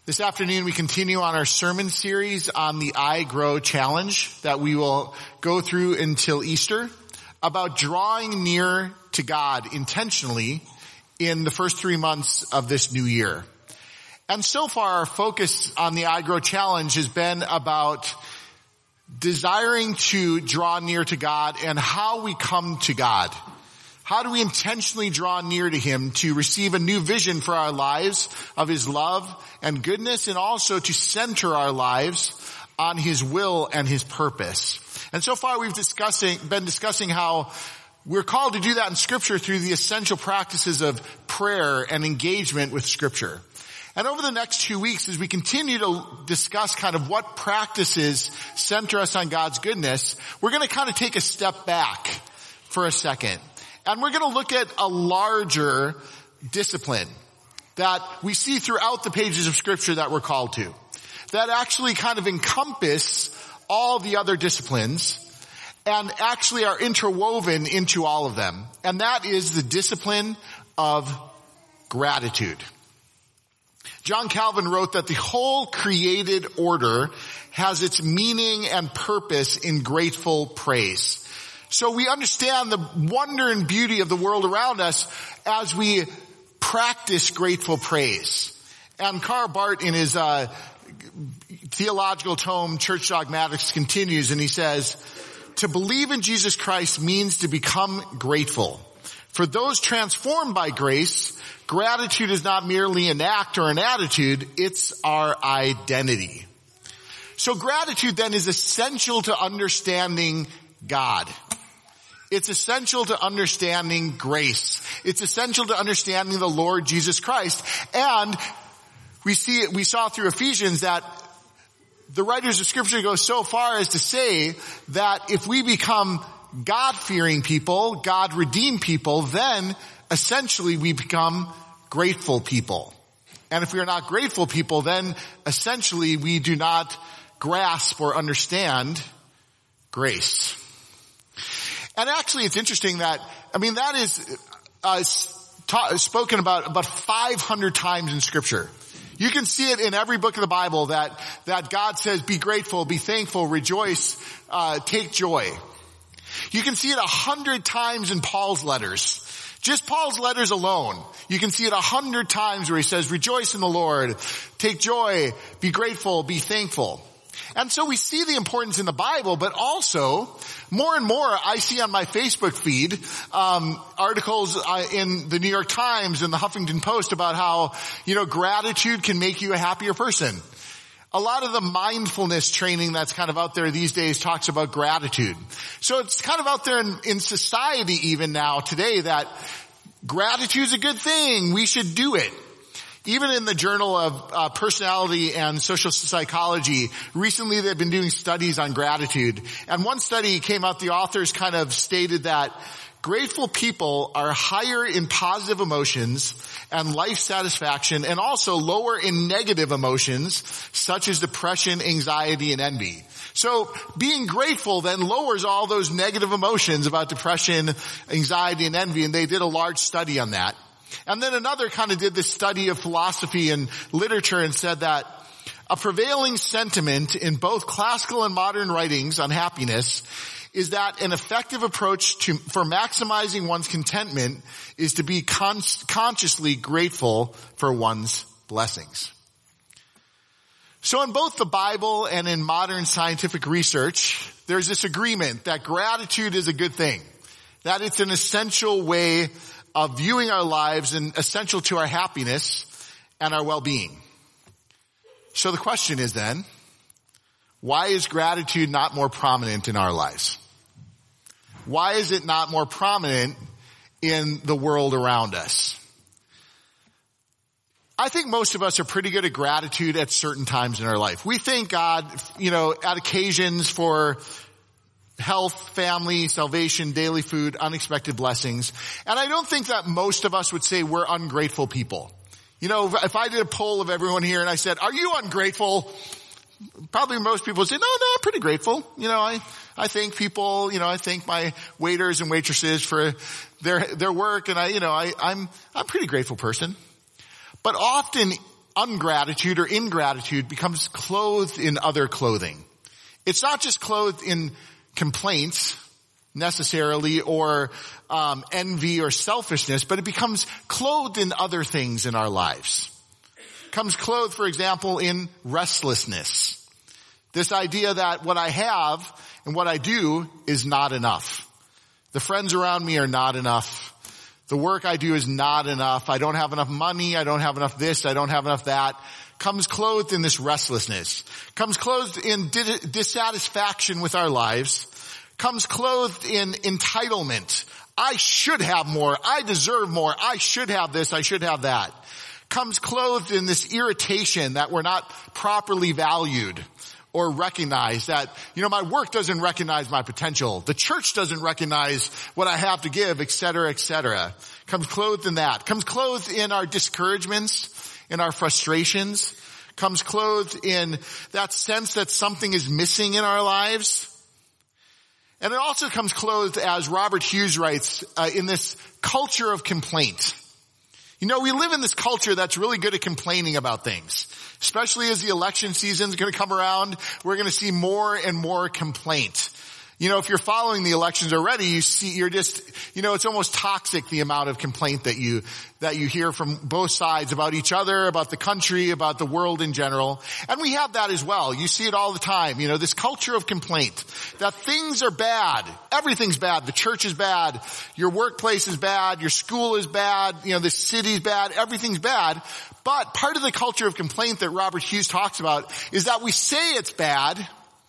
This afternoon we continue on our sermon series on the I Grow Challenge that we will go through until Easter, about drawing near to God intentionally in the first 3 months of this new year. And so far our focus on the I Grow Challenge has been about desiring to draw near to God and how we come to God. How do we intentionally draw near to Him to receive a new vision for our lives of His love and goodness, and also to center our lives on His will and His purpose? And so far we've been discussing how we're called to do that in Scripture through the essential practices of prayer and engagement with Scripture. And over the next 2 weeks, as we continue to discuss kind of what practices center us on God's goodness, we're going to kind of take a step back for a second. And we're going to look at a larger discipline that we see throughout the pages of Scripture that we're called to, that actually kind of encompass all the other disciplines and actually are interwoven into all of them. And that is the discipline of gratitude. John Calvin wrote that the whole created order has its meaning and purpose in grateful praise. So we understand the wonder and beauty of the world around us as we practice grateful praise. And Karl Barth in his theological tome, Church Dogmatics, continues and he says, "To believe in Jesus Christ means to become grateful. For those transformed by grace, gratitude is not merely an act or an attitude, it's our identity." So gratitude then is essential to understanding God. It's essential to understanding grace. It's essential to understanding the Lord Jesus Christ. And we saw through Ephesians that the writers of Scripture go so far as to say that if we become God-fearing people, God-redeemed people, then essentially we become grateful people. And if we are not grateful people, then essentially we do not grasp or understand grace. And actually it's interesting that is spoken about 500 times in Scripture. You can see it in every book of the Bible that God says, be grateful, be thankful, rejoice, take joy. You can see it 100 times in Paul's letters. Just Paul's letters alone. You can see it 100 times where he says, rejoice in the Lord, take joy, be grateful, be thankful. And so we see the importance in the Bible, but also more and more I see on my Facebook feed articles in the New York Times and the Huffington Post about how, gratitude can make you a happier person. A lot of the mindfulness training that's kind of out there these days talks about gratitude. So it's kind of out there in society even now today that gratitude's a good thing. We should do it. Even in the Journal of Personality and Social Psychology, recently they've been doing studies on gratitude. And one study came out, the authors kind of stated that grateful people are higher in positive emotions and life satisfaction, and also lower in negative emotions such as depression, anxiety, and envy. So being grateful then lowers all those negative emotions about depression, anxiety, and envy, and they did a large study on that. And then another kind of did this study of philosophy and literature and said that a prevailing sentiment in both classical and modern writings on happiness is that an effective approach for maximizing one's contentment is to be consciously grateful for one's blessings. So in both the Bible and in modern scientific research, there's this agreement that gratitude is a good thing, that it's an essential way of viewing our lives and essential to our happiness and our well-being. So the question is then, why is gratitude not more prominent in our lives? Why is it not more prominent in the world around us? I think most of us are pretty good at gratitude at certain times in our life. We thank God, at occasions for health, family, salvation, daily food, unexpected blessings. And I don't think that most of us would say we're ungrateful people. If I did a poll of everyone here and I said, are you ungrateful? Probably most people would say, no, I'm pretty grateful. I thank people, I thank my waiters and waitresses for their work, and I'm a pretty grateful person. But often ungratitude or ingratitude becomes clothed in other clothing. It's not just clothed in complaints necessarily or envy or selfishness, but it becomes clothed in other things in our lives. It comes clothed, for example, in restlessness. This idea that what I have and what I do is not enough. The friends around me are not enough. The work I do is not enough. I don't have enough money. I don't have enough this. I don't have enough that. Comes clothed in this restlessness. Comes clothed in dissatisfaction with our lives. Comes clothed in entitlement. I should have more. I deserve more. I should have this. I should have that. Comes clothed in this irritation that we're not properly valued or recognized, that, my work doesn't recognize my potential. The church doesn't recognize what I have to give, et cetera, et cetera. Comes clothed in that. Comes clothed in our discouragements, in our frustrations. Comes clothed in that sense that something is missing in our lives. And it also comes clothed, as Robert Hughes writes, in this culture of complaint. We live in this culture that's really good at complaining about things. Especially as the election season is going to come around, we're going to see more and more complaint. If you're following the elections already, it's almost toxic, the amount of complaint that you hear from both sides about each other, about the country, about the world in general. And we have that as well. You see it all the time. This culture of complaint, that things are bad. Everything's bad. The church is bad. Your workplace is bad. Your school is bad. The city's bad. Everything's bad. But part of the culture of complaint that Robert Hughes talks about is that we say it's bad,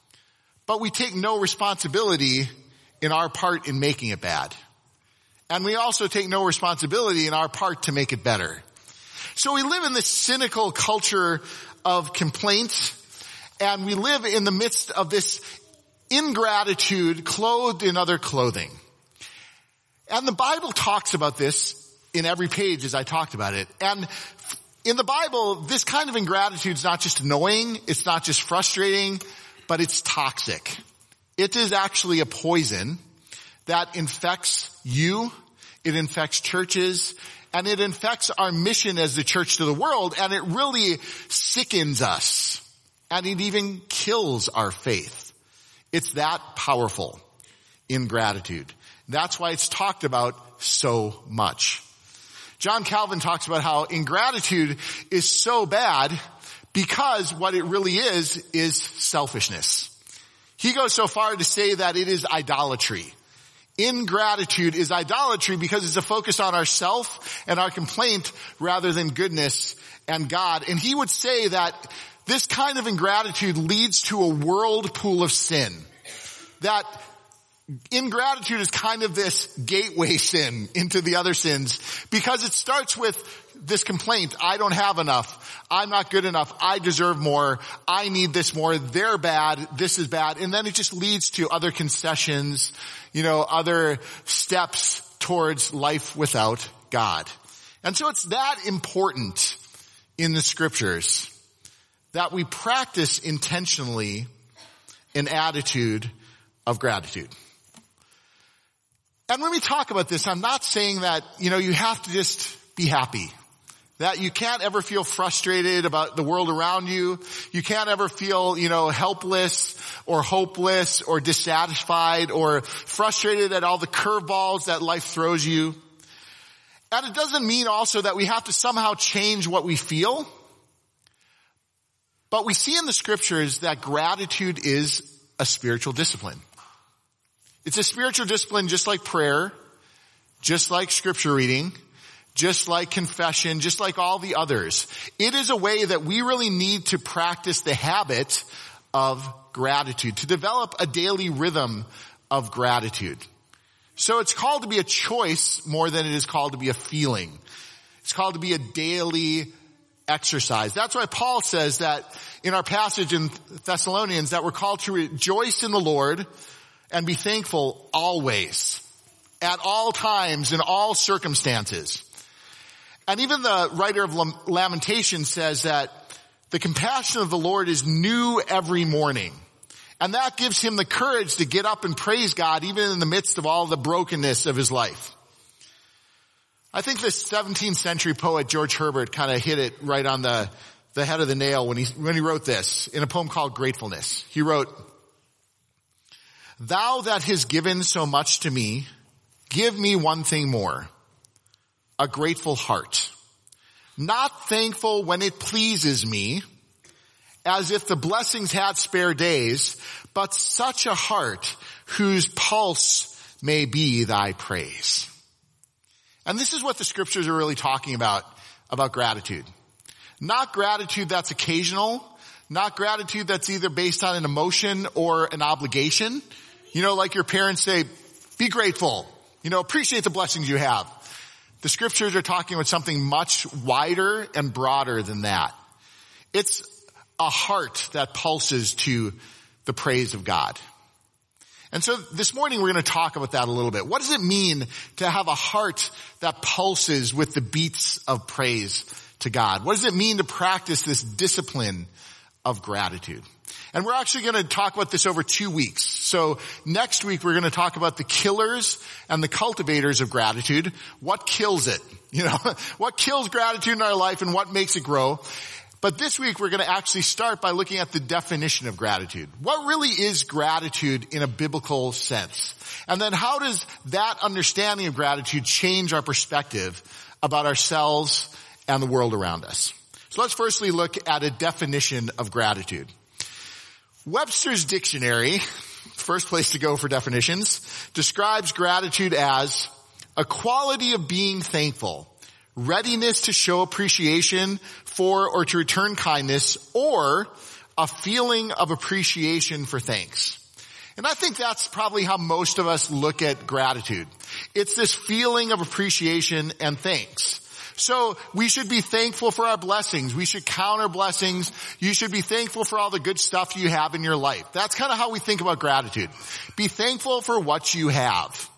but we take no responsibility in our part in making it bad. And we also take no responsibility in our part to make it better. So we live in this cynical culture of complaint, and we live in the midst of this ingratitude clothed in other clothing. And the Bible talks about this in every page as I talked about it. And in the Bible, this kind of ingratitude is not just annoying, it's not just frustrating, but it's toxic. It is actually a poison that infects you, it infects churches, and it infects our mission as the church to the world, and it really sickens us, and it even kills our faith. It's that powerful, ingratitude. That's why it's talked about so much. John Calvin talks about how ingratitude is so bad because what it really is selfishness. He goes so far to say that it is idolatry. Ingratitude is idolatry because it's a focus on ourself and our complaint rather than goodness and God. And he would say that this kind of ingratitude leads to a whirlpool of sin. That ingratitude is kind of this gateway sin into the other sins because it starts with this complaint. I don't have enough. I'm not good enough. I deserve more. I need this more. They're bad. This is bad. And then it just leads to other concessions, other steps towards life without God. And so it's that important in the scriptures that we practice intentionally an attitude of gratitude. And when we talk about this, I'm not saying that, you have to just be happy. That you can't ever feel frustrated about the world around you. You can't ever feel, helpless or hopeless or dissatisfied or frustrated at all the curveballs that life throws you. And it doesn't mean also that we have to somehow change what we feel. But we see in the scriptures that gratitude is a spiritual discipline. It's a spiritual discipline just like prayer, just like scripture reading, just like confession, just like all the others. It is a way that we really need to practice the habit of gratitude, to develop a daily rhythm of gratitude. So it's called to be a choice more than it is called to be a feeling. It's called to be a daily exercise. That's why Paul says that in our passage in Thessalonians that we're called to rejoice in the Lord and be thankful always, at all times, in all circumstances. And even the writer of Lamentations says that the compassion of the Lord is new every morning. And that gives him the courage to get up and praise God even in the midst of all the brokenness of his life. I think the 17th century poet George Herbert kind of hit it right on the the head of the nail when he wrote this in a poem called Gratefulness. He wrote, "Thou that hast given so much to me, give me one thing more, a grateful heart, not thankful when it pleases me, as if the blessings had spare days, but such a heart whose pulse may be thy praise." And this is what the scriptures are really talking about gratitude. Not gratitude that's occasional, not gratitude that's either based on an emotion or an obligation. You know, like your parents say, be grateful, appreciate the blessings you have. The scriptures are talking about something much wider and broader than that. It's a heart that pulses to the praise of God. And so this morning we're going to talk about that a little bit. What does it mean to have a heart that pulses with the beats of praise to God? What does it mean to practice this discipline of gratitude? And we're actually going to talk about this over 2 weeks. So next week we're going to talk about the killers and the cultivators of gratitude. What kills it? What kills gratitude in our life and what makes it grow? But this week we're going to actually start by looking at the definition of gratitude. What really is gratitude in a biblical sense? And then how does that understanding of gratitude change our perspective about ourselves and the world around us? So let's firstly look at a definition of gratitude. Webster's Dictionary, first place to go for definitions, describes gratitude as a quality of being thankful, readiness to show appreciation for or to return kindness, or a feeling of appreciation for thanks. And I think that's probably how most of us look at gratitude. It's this feeling of appreciation and thanks. So we should be thankful for our blessings. We should count our blessings. You should be thankful for all the good stuff you have in your life. That's kind of how we think about gratitude. Be thankful for what you have.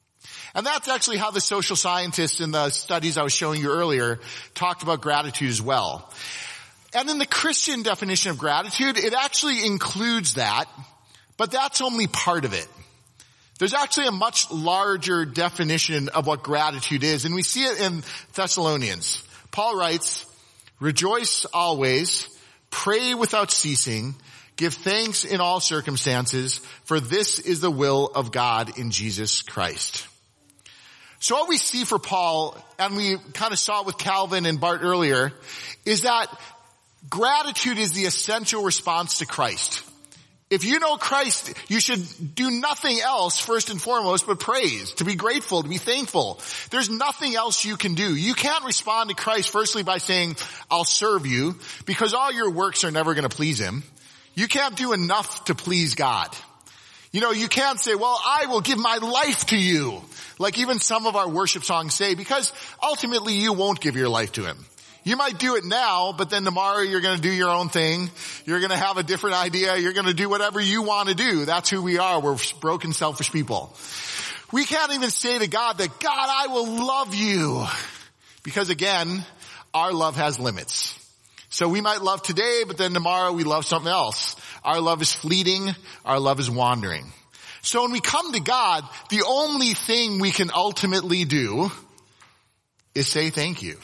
And that's actually how the social scientists in the studies I was showing you earlier talked about gratitude as well. And in the Christian definition of gratitude, it actually includes that, but that's only part of it. There's actually a much larger definition of what gratitude is, and we see it in Thessalonians. Paul writes, "Rejoice always, pray without ceasing, give thanks in all circumstances, for this is the will of God in Jesus Christ." So what we see for Paul, and we kind of saw it with Calvin and Bart earlier, is that gratitude is the essential response to Christ. If you know Christ, you should do nothing else first and foremost but praise, to be grateful, to be thankful. There's nothing else you can do. You can't respond to Christ firstly by saying, "I'll serve you," because all your works are never going to please him. You can't do enough to please God. You can't say, "Well, I will give my life to you," like even some of our worship songs say, because ultimately you won't give your life to him. You might do it now, but then tomorrow you're going to do your own thing. You're going to have a different idea. You're going to do whatever you want to do. That's who we are. We're broken, selfish people. We can't even say to God that, "God, I will love you." Because again, our love has limits. So we might love today, but then tomorrow we love something else. Our love is fleeting. Our love is wandering. So when we come to God, the only thing we can ultimately do is say thank you.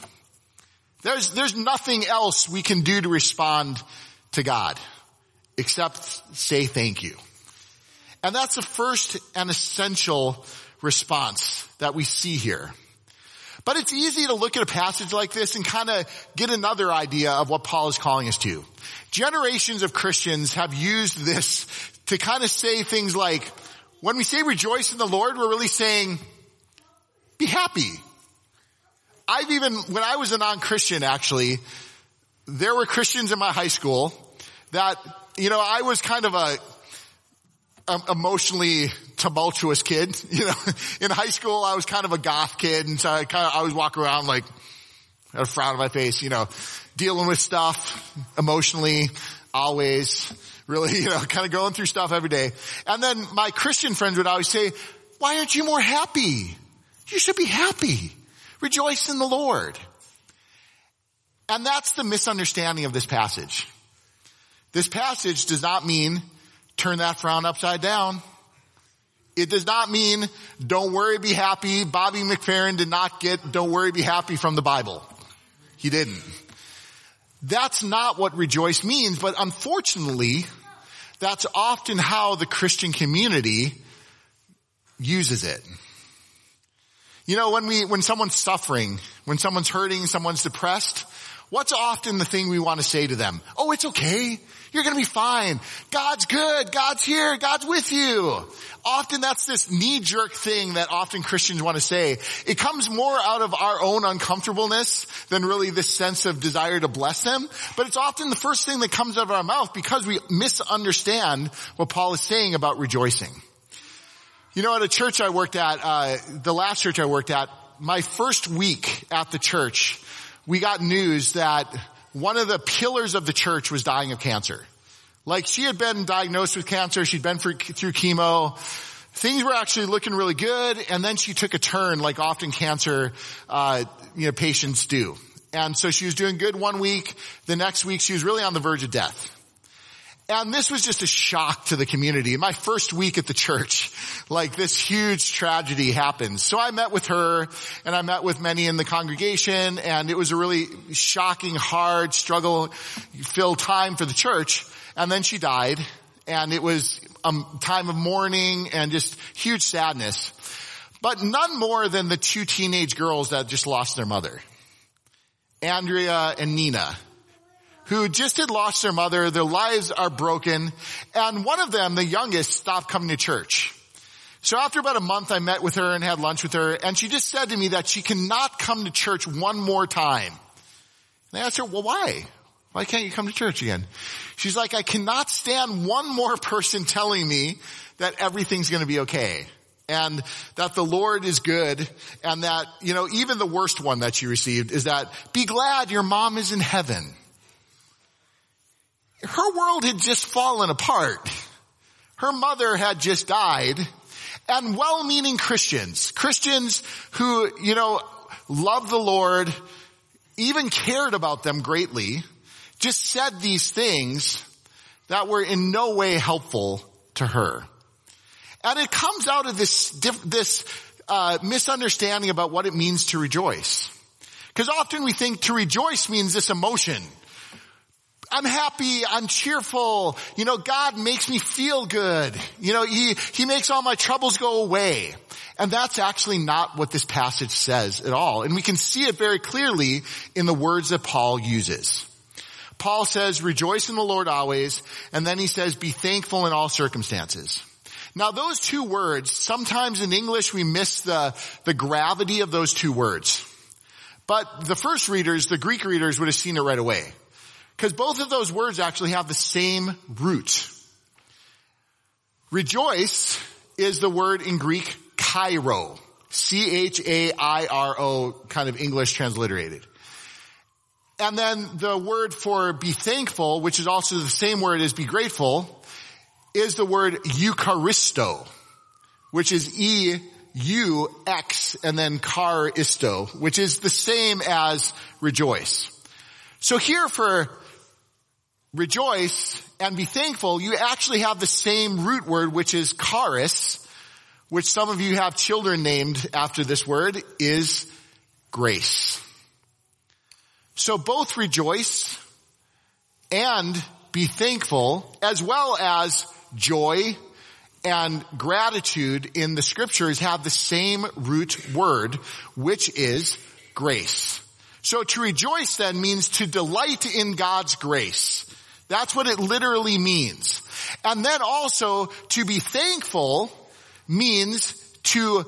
There's nothing else we can do to respond to God except say thank you. And that's the first and essential response that we see here. But it's easy to look at a passage like this and kind of get another idea of what Paul is calling us to. Generations of Christians have used this to kind of say things like, when we say rejoice in the Lord, we're really saying, be happy. When I was a non-Christian actually, there were Christians in my high school that, I was kind of a emotionally tumultuous kid. In high school I was kind of a goth kid, and so I always walk around like, had a frown on my face, dealing with stuff emotionally, always really, kind of going through stuff every day. And then my Christian friends would always say, "Why aren't you more happy? You should be happy. Rejoice in the Lord." And that's the misunderstanding of this passage. This passage does not mean turn that frown upside down. It does not mean don't worry, be happy. Bobby McFerrin did not get don't worry, be happy from the Bible. He didn't. That's not what rejoice means, but unfortunately, that's often how the Christian community uses it. You know, when someone's suffering, when someone's hurting, someone's depressed, what's often the thing we want to say to them? Oh, it's okay. You're going to be fine. God's good. God's here. God's with you. Often that's this knee-jerk thing that often Christians want to say. It comes more out of our own uncomfortableness than really this sense of desire to bless them. But it's often the first thing that comes out of our mouth because we misunderstand what Paul is saying about rejoicing. You know, at a church I worked at, the last church I worked at, my first week at the church, we got news that one of the pillars of the church was dying of cancer. Like, she had been diagnosed with cancer. She'd been through chemo. Things were actually looking really good. And then she took a turn like often cancer, patients do. And so she was doing good one week. The next week she was really on the verge of death. And this was just a shock to the community. In my first week at the church, like, this huge tragedy happens. So I met with her and I met with many in the congregation, and it was a really shocking, hard, struggle-filled time for the church. And then she died, and it was a time of mourning and just huge sadness. But none more than the two teenage girls that just lost their mother, Andrea and Nina, who just had lost their mother. Their lives are broken. And one of them, the youngest, stopped coming to church. So after about a month, I met with her and had lunch with her. And she just said to me that she cannot come to church one more time. And I asked her, well, why? Why can't you come to church again? She's like, I cannot stand one more person telling me that everything's going to be okay. And that the Lord is good. And that, you know, even the worst one that she received is that, be glad your mom is in heaven. Her world had just fallen apart. Her mother had just died. And well-meaning Christians who, you know, loved the Lord, even cared about them greatly, just said these things that were in no way helpful to her. And it comes out of this misunderstanding about what it means to rejoice. Because often we think to rejoice means this emotion. I'm happy, I'm cheerful, you know, God makes me feel good. You know, He makes all my troubles go away. And that's actually not what this passage says at all. And we can see it very clearly in the words that Paul uses. Paul says, rejoice in the Lord always, and then he says, be thankful in all circumstances. Now those two words, sometimes in English we miss the gravity of those two words. But the first readers, the Greek readers, would have seen it right away. Because both of those words actually have the same root. Rejoice is the word in Greek chairo. C-H-A-I-R-O, kind of English transliterated. And then the word for be thankful, which is also the same word as be grateful, is the word Eucharisto, which is E-U-X and then charisto, which is the same as rejoice. So here for rejoice and be thankful, you actually have the same root word, which is charis, which some of you have children named after this word, is grace. So both rejoice and be thankful, as well as joy and gratitude in the scriptures, have the same root word, which is grace. So to rejoice then means to delight in God's grace. That's what it literally means. And then also to be thankful means to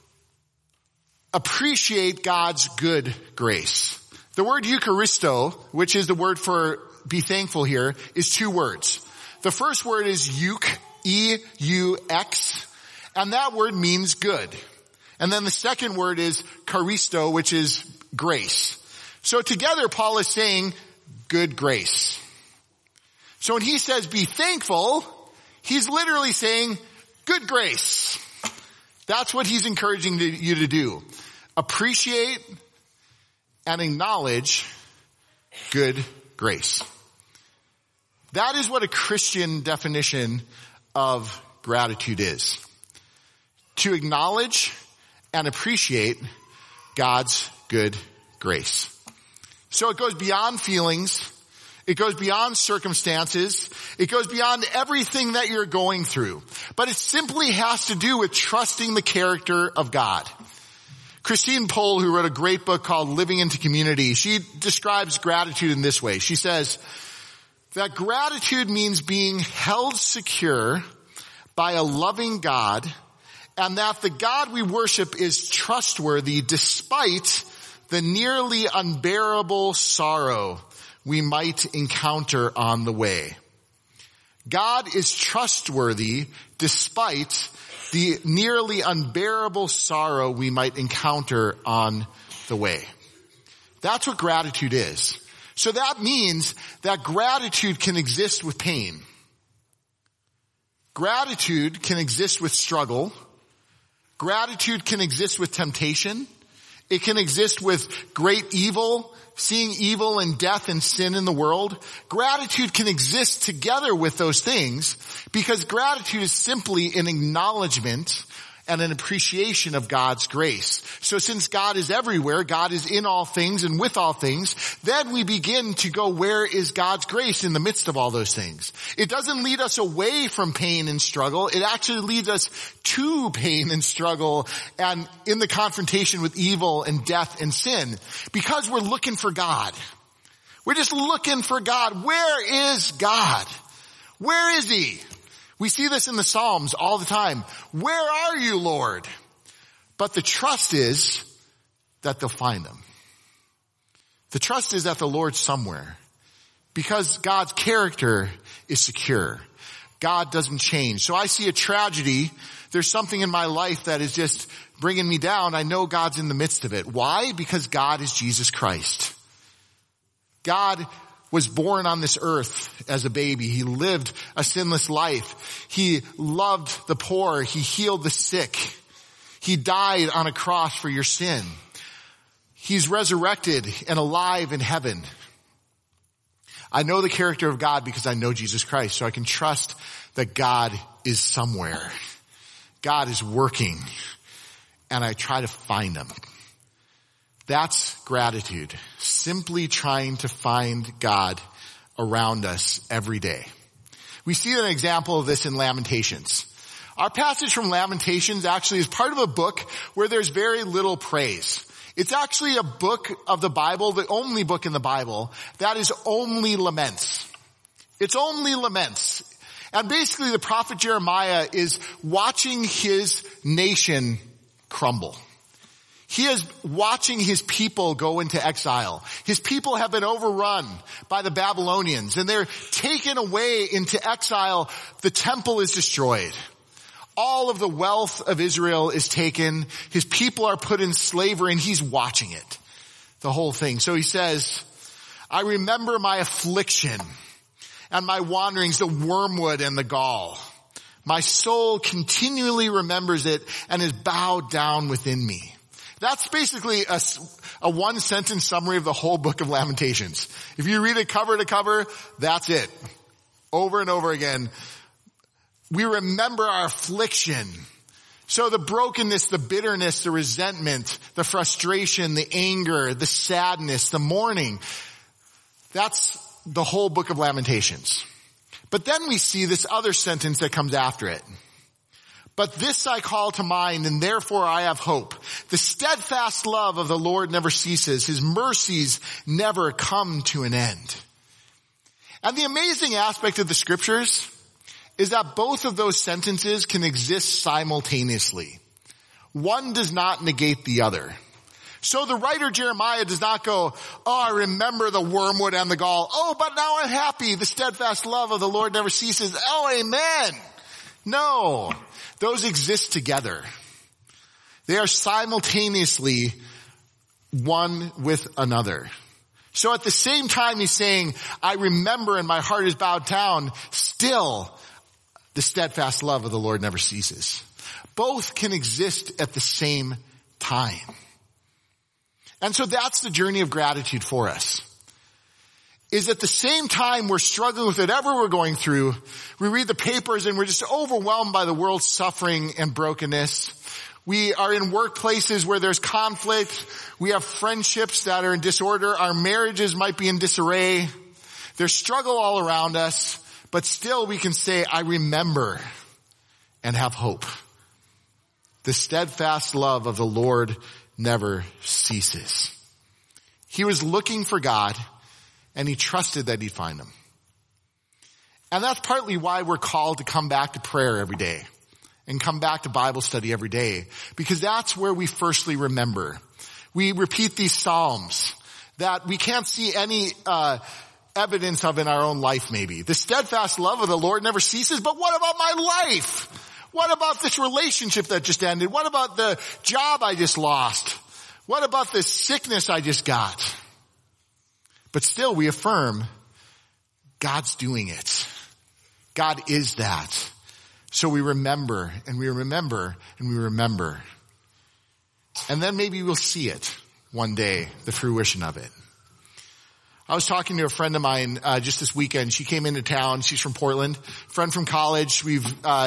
appreciate God's good grace. The word Eucharisto, which is the word for be thankful here, is two words. The first word is euk, E-U-X, and that word means good. And then the second word is charisto, which is grace. So together Paul is saying good grace. So when he says be thankful, he's literally saying good grace. That's what he's encouraging you to do. Appreciate and acknowledge good grace. That is what a Christian definition of gratitude is. To acknowledge and appreciate God's good grace. So it goes beyond feelings It goes beyond circumstances. It goes beyond everything that you're going through. But it simply has to do with trusting the character of God. Christine Pohl, who wrote a great book called Living into Community, she describes gratitude in this way. She says that gratitude means being held secure by a loving God, and that the God we worship is trustworthy despite the nearly unbearable sorrow we might encounter on the way. God is trustworthy despite the nearly unbearable sorrow we might encounter on the way. That's what gratitude is. So that means that gratitude can exist with pain. Gratitude can exist with struggle. Gratitude can exist with temptation. It can exist with great evil, seeing evil and death and sin in the world. Gratitude can exist together with those things because gratitude is simply an acknowledgement and an appreciation of God's grace. So since God is everywhere, God is in all things and with all things, then we begin to go, where is God's grace in the midst of all those things? It doesn't lead us away from pain and struggle. It actually leads us to pain and struggle and in the confrontation with evil and death and sin because we're looking for God. We're just looking for God. Where is God? Where is He? We see this in the Psalms all the time. Where are you, Lord? But the trust is that they'll find Him. The trust is that the Lord's somewhere because God's character is secure. God doesn't change. So I see a tragedy. There's something in my life that is just bringing me down. I know God's in the midst of it. Why? Because God is Jesus Christ. God was born on this earth as a baby. He lived a sinless life. He loved the poor. He healed the sick. He died on a cross for your sin. He's resurrected and alive in heaven. I know the character of God because I know Jesus Christ, so I can trust that God is somewhere. God is working, and I try to find Him. That's gratitude. Simply trying to find God around us every day. We see an example of this in Lamentations. Our passage from Lamentations actually is part of a book where there's very little praise. It's actually a book of the Bible, the only book in the Bible, that is only laments. It's only laments. And basically the prophet Jeremiah is watching his nation crumble. He is watching his people go into exile. His people have been overrun by the Babylonians and they're taken away into exile. The temple is destroyed. All of the wealth of Israel is taken. His people are put in slavery and he's watching it. The whole thing. So he says, I remember my affliction and my wanderings, the wormwood and the gall. My soul continually remembers it and is bowed down within me. That's basically a one-sentence summary of the whole book of Lamentations. If you read it cover to cover, that's it. Over and over again. We remember our affliction. So the brokenness, the bitterness, the resentment, the frustration, the anger, the sadness, the mourning. That's the whole book of Lamentations. But then we see this other sentence that comes after it. But this I call to mind, and therefore I have hope. The steadfast love of the Lord never ceases. His mercies never come to an end. And the amazing aspect of the scriptures is that both of those sentences can exist simultaneously. One does not negate the other. So the writer Jeremiah does not go, oh, I remember the wormwood and the gall. Oh, but now I'm happy. The steadfast love of the Lord never ceases. Oh, amen. No, those exist together. They are simultaneously one with another. So at the same time he's saying, I remember and my heart is bowed down, still the steadfast love of the Lord never ceases. Both can exist at the same time. And so that's the journey of gratitude for us. Is at the same time we're struggling with whatever we're going through, we read the papers and we're just overwhelmed by the world's suffering and brokenness. We are in workplaces where there's conflict. We have friendships that are in disorder. Our marriages might be in disarray. There's struggle all around us, but still we can say, I remember and have hope. The steadfast love of the Lord never ceases. He was looking for God, and he trusted that he'd find him. And that's partly why we're called to come back to prayer every day and come back to Bible study every day, because that's where we firstly remember. We repeat these Psalms that we can't see any evidence of in our own life maybe. The steadfast love of the Lord never ceases, but what about my life? What about this relationship that just ended? What about the job I just lost? What about this sickness I just got? But still we affirm God's doing it. God is that. So we remember and we remember and we remember. And then maybe we'll see it one day, the fruition of it. I was talking to a friend of mine just this weekend. She came into town. She's from Portland, friend from college. We've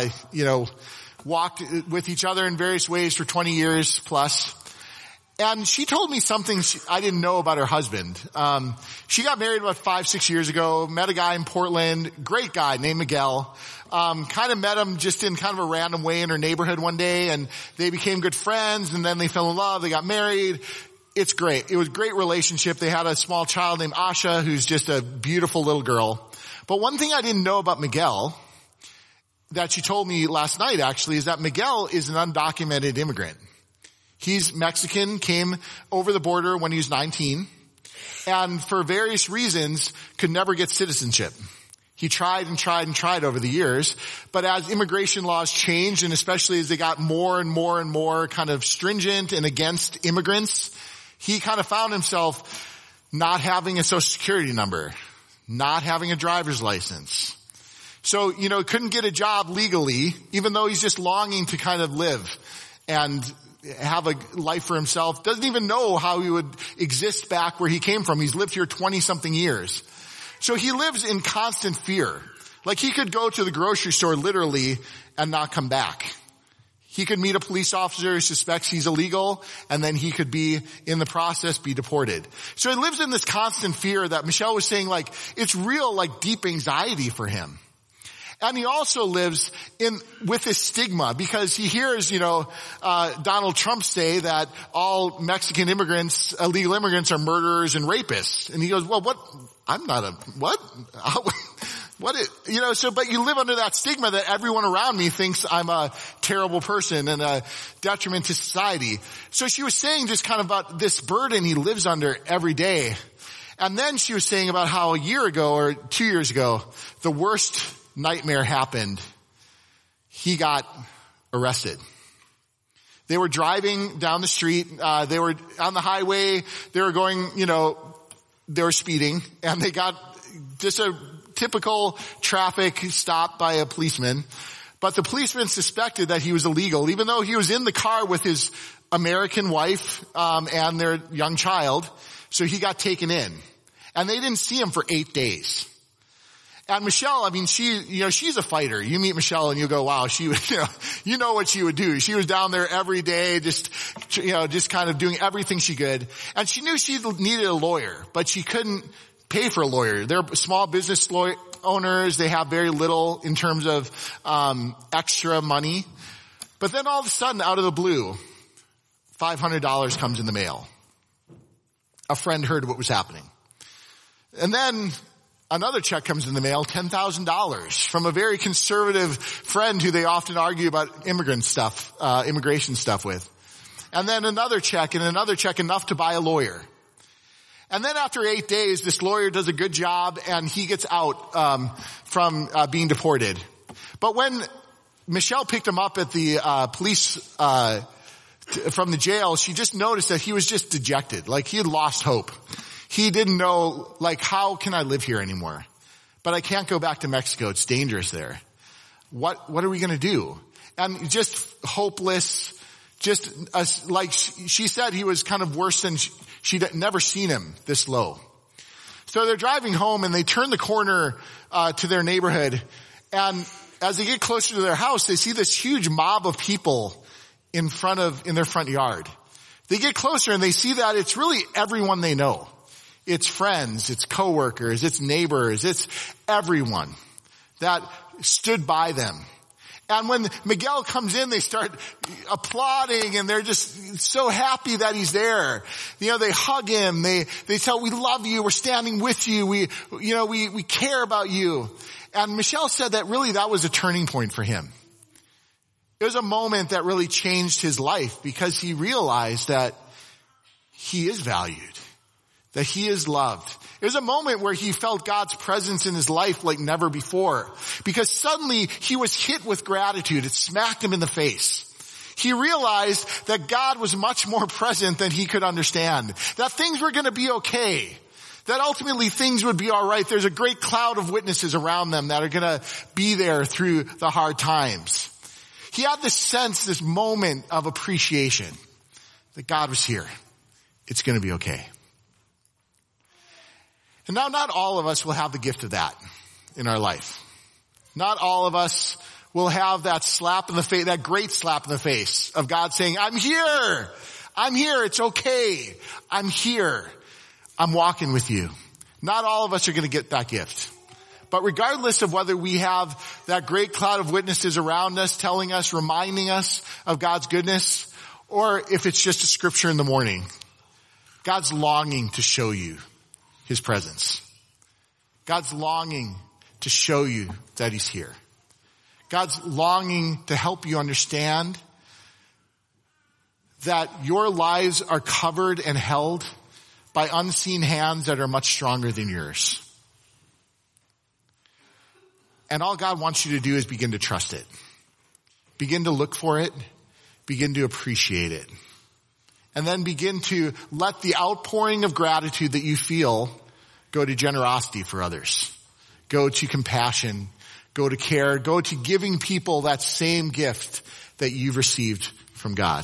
walked with each other in various ways for 20 years plus. And she told me something I didn't know about her husband. She got married about 5-6 years ago, met a guy in Portland, great guy named Miguel. Kind of met him just in kind of a random way in her neighborhood one day, and they became good friends, and then they fell in love, they got married. It's great. It was a great relationship. They had a small child named Asha, who's just a beautiful little girl. But one thing I didn't know about Miguel that she told me last night actually is that Miguel is an undocumented immigrant. He's Mexican, came over the border when he was 19, and for various reasons could never get citizenship. He tried and tried and tried over the years, but as immigration laws changed, and especially as they got more and more and more kind of stringent and against immigrants, he kind of found himself not having a social security number, not having a driver's license. So, couldn't get a job legally, even though he's just longing to kind of live and have a life for himself. Doesn't even know how he would exist back where he came from. He's lived here 20-something years. So he lives in constant fear. Like he could go to the grocery store literally and not come back. He could meet a police officer who suspects he's illegal, and then he could be, in the process, be deported. So he lives in this constant fear that Michelle was saying, like, it's real, like, deep anxiety for him. And he also lives with this stigma because he hears, Donald Trump say that all Mexican immigrants, illegal immigrants are murderers and rapists. And he goes, well, what? I'm not a, what? But you live under that stigma that everyone around me thinks I'm a terrible person and a detriment to society. So she was saying just kind of about this burden he lives under every day. And then she was saying about how a year ago or 2 years ago, the worst nightmare happened. He got arrested. They were driving down the street. They were on the highway. They were going, they were speeding, and they got just a typical traffic stop by a policeman. But the policeman suspected that he was illegal, even though he was in the car with his American wife and their young child. So he got taken in. And they didn't see him for 8 days. And Michelle, she's a fighter. You meet Michelle and you go, wow, she would, you know what she would do. She was down there every day, just kind of doing everything she could. And she knew she needed a lawyer, but she couldn't pay for a lawyer. They're small business owners. They have very little in terms of, extra money. But then all of a sudden, out of the blue, $500 comes in the mail. A friend heard what was happening. And then another check comes in the mail, $10,000 from a very conservative friend who they often argue about immigration stuff with. And then another check and another check, enough to buy a lawyer. And then after 8 days, this lawyer does a good job and he gets out from being deported. But when Michelle picked him up at the police from the jail, she just noticed that he was just dejected, like he had lost hope. He didn't know, like, how can I live here anymore? But I can't go back to Mexico. It's dangerous there. What are we going to do? And just hopeless, like she said, he was kind of worse than she'd never seen him this low. So they're driving home and they turn the corner to their neighborhood. And as they get closer to their house, they see this huge mob of people in their front yard. They get closer and they see that it's really everyone they know. It's friends, it's coworkers, it's neighbors, it's everyone that stood by them. And when Miguel comes in, they start applauding and they're just so happy that he's there. They hug him. They tell, we love you. We're standing with you. We care about you. And Michelle said that really that was a turning point for him. It was a moment that really changed his life because he realized that he is valued, that he is loved. It was a moment where he felt God's presence in his life like never before, because suddenly he was hit with gratitude. It smacked him in the face. He realized that God was much more present than he could understand, that things were going to be okay, that ultimately things would be all right. There's a great cloud of witnesses around them that are going to be there through the hard times. He had this sense, this moment of appreciation that God was here. It's going to be okay. And now not all of us will have the gift of that in our life. Not all of us will have that slap in the face, that great slap in the face of God saying, I'm here. I'm here. It's okay. I'm here. I'm walking with you. Not all of us are going to get that gift. But regardless of whether we have that great cloud of witnesses around us telling us, reminding us of God's goodness, or if it's just a scripture in the morning, God's longing to show you his presence. God's longing to show you that he's here. God's longing to help you understand that your lives are covered and held by unseen hands that are much stronger than yours. And all God wants you to do is begin to trust it. Begin to look for it. Begin to appreciate it. And then begin to let the outpouring of gratitude that you feel go to generosity for others. Go to compassion. Go to care. Go to giving people that same gift that you've received from God.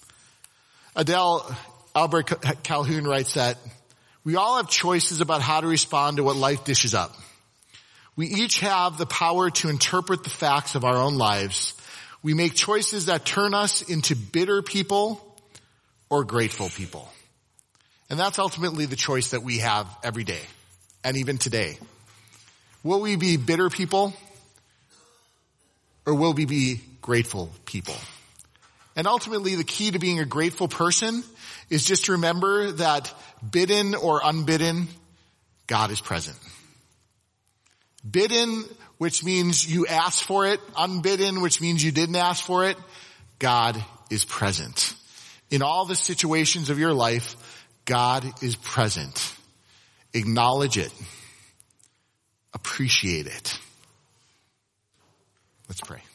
Albert Calhoun writes that we all have choices about how to respond to what life dishes up. We each have the power to interpret the facts of our own lives. We make choices that turn us into bitter people or grateful people. And that's ultimately the choice that we have every day, and even today. Will we be bitter people, or will we be grateful people? And ultimately, the key to being a grateful person is just to remember that bidden or unbidden, God is present. Bidden, which means you asked for it. Unbidden, which means you didn't ask for it. God is present. In all the situations of your life, God is present. Acknowledge it. Appreciate it. Let's pray.